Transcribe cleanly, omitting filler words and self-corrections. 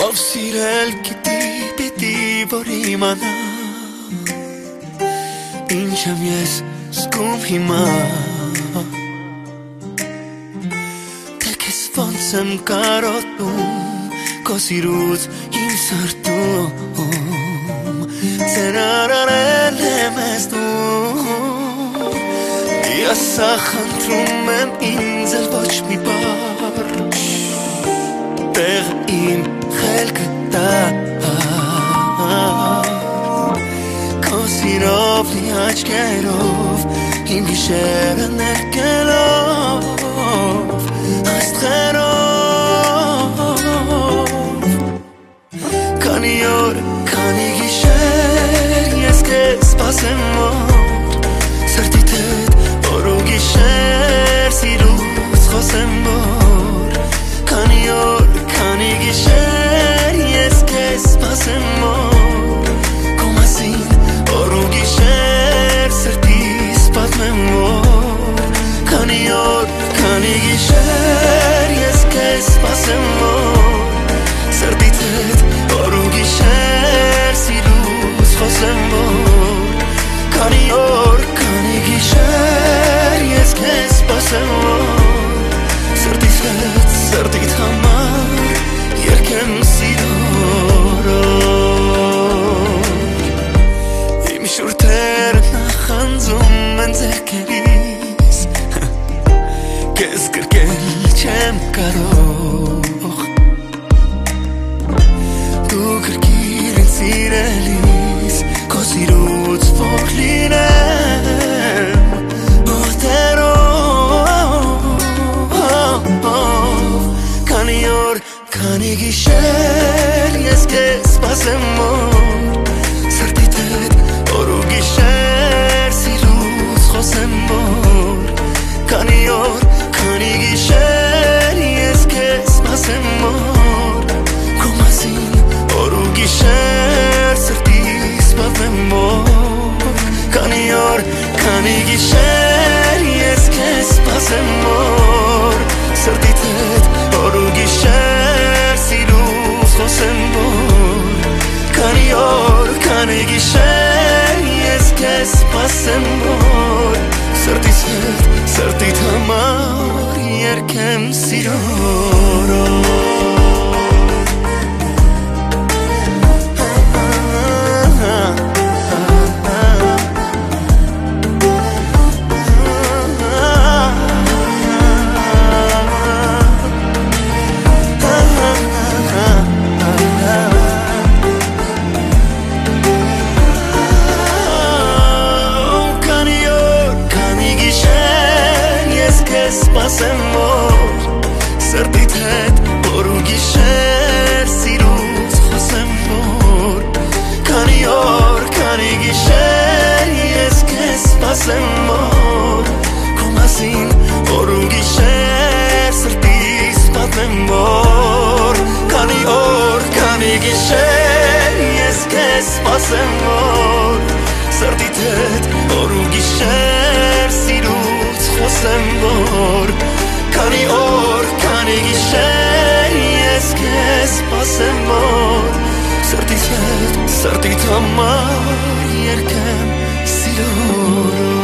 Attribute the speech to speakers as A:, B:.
A: սիրել գիտի պիտի որ իմանամ Ինչ եմ ես զգում հիմա Թե քեզ ոնց եմ կարոտում Քո սիրուց իմ սրտում Ծերարարել եմ ես դու Ասա խնդրում եմ ինձ էլ ոչ մի բար Տեղ իմ խելքը տա Քո սիրով լի աչքերով Իմ գիշերը ներկելով Աստղերով Քանի օր, քանի գիշեր Ես քեզ սպասեմ որ Սրտիդ հետ օր ու գիշեր Սիրուց խոսեմ որ Քանի օր, քանի գիշեր Ես քեզ սպասեմ որ Քո մասին օր ու գիշեր Սրտիս պատմեմ որ Քանի օր, քանի գիշեր Ես քեզ սպասեմ որ Սրտիդ հետ օր ու գիշեր Սիրուց խոսեմ որ Քանի օր, քանի գիշեր Ես քեզ սպասեմ որ Սրտիդ հետ, սրտիդ համար Երգեմ սիրորով Իմ շուրթերը նախանձում են ձեռքերիս Քեզ կրկել չեմ կարող Դու կրկիր են սիրելիս Քո սիրուց որ լինեմ Ոտերով Քանի օր, քանի գիշեր Ես քեզ սպասեմ որ Սրտիդ հետ օր ու գիշեր Սիրուց խոսեմ որ Քանի օր, քանի գիշեր Ես քեզ սպասեմ որ Քո մասին օր ու գիշեր Սրտիս պատմեմ որ Քանի օր, քանի գիշեր Ես քեզ սպասեմ որ Սրտիդ հետ օր ու գիշեր Սիրուց խոսեմ որ Քանի օր, քանի գիշեր Ես քեզ սպասեմ որ Սրտիս հետ, սրտիդ համար Երգեմ սիրորով Սպասեմ որ Սրտիդ հետ օր ու գիշեր Սիրուց խոսեմ որ Քանի օր, քանի գիշեր Ես քեզ սպասեմ որ Քո մասին օր ու գիշեր Սրտիս պատմեմ որ Քանի օր, քանի գիշեր Ես քեզ սպասեմ որ Սրտիդ հետ օր ու գիշեր Սիրուց խոսեմ որ Քանի օր, քանի գիշեր Ես քեզ սպասեմ որ Սրտիդ հետ, սրտիդ համար Երգեմ սիրորով